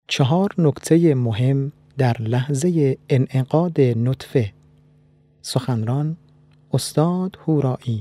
4 نکته مهم در لحظه انعقاد نطفه. سخنران استاد هورایی.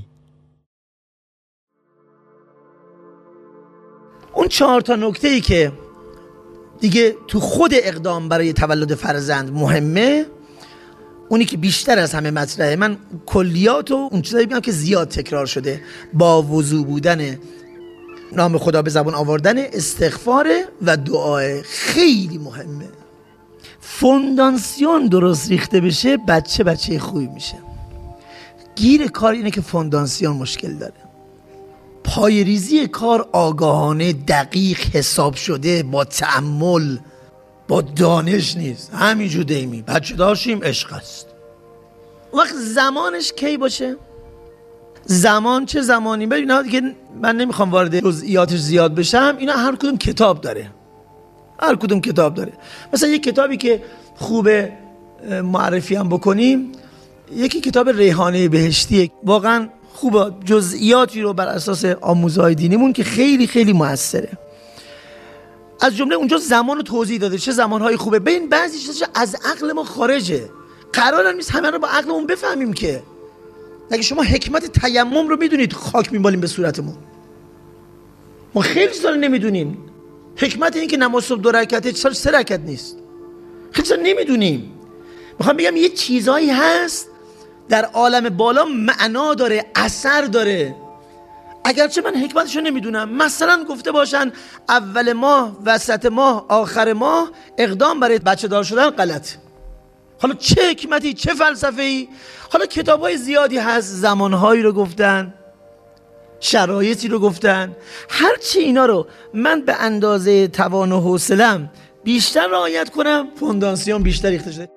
اون 4 تا نکته‌ای که دیگه تو خود اقدام برای تولد فرزند مهمه، اونی که بیشتر از همه مطرحه. من کلیات و اون چیزایی میگم که زیاد تکرار شده، با وضو بودن، نام خدا به زبان آوردن، استغفار و دعای خیلی مهمه. فونداسیون درست ریخته بشه بچه خوبی میشه. گیر کار اینه که فونداسیون مشکل داره. پای ریزی کار آگاهانه، دقیق، حساب شده، با تأمل، با دانش نیست. همینجور دیمی بچه داشتیم عشق است. وقت زمانش کی باشه؟ زمان چه زمانی؟ ببین دیگه من نمیخوام وارد جزئیاتش زیاد بشم. اینا هر کدوم کتاب داره. مثلا یک کتابی که خوبه معرفی هم بکنیم، یکی کتاب ریحانه بهشتیه. واقعا خوبه، جزئیاتی رو بر اساس آموزهای دینیمون که خیلی خیلی موثره. از جمله اونجا زمان رو توضیح داده، چه زمانهای خوبه. ببین بعضی چیزا از عقل ما خارجه. قرار نیست همه رو با عقلمون بفهمیم که. اگه شما حکمت تیمم رو میدونید، خاک میبالیم به صورتمون. ما خیلی چیزا رو نمیدونیم. حکمت این که نماز صبح 2 رکعته 3 رکعت نیست. خیلی چیزا نمیدونیم. میخوام بگم یه چیزایی هست در عالم بالا معنا داره، اثر داره. اگرچه من حکمتشو نمیدونم. مثلا گفته باشن اول ماه، وسط ماه، آخر ماه اقدام برای بچه دار شدن غلط. حالا چه حکمتی، چه فلسفه‌ای؟ حالا کتابای زیادی هست، زمانهایی رو گفتن، شرایطی رو گفتن. هرچی اینا رو من به اندازه توان و حوصله‌ام بیشتر رعایت کنم، فونداسیون بیشتر ریخته شده.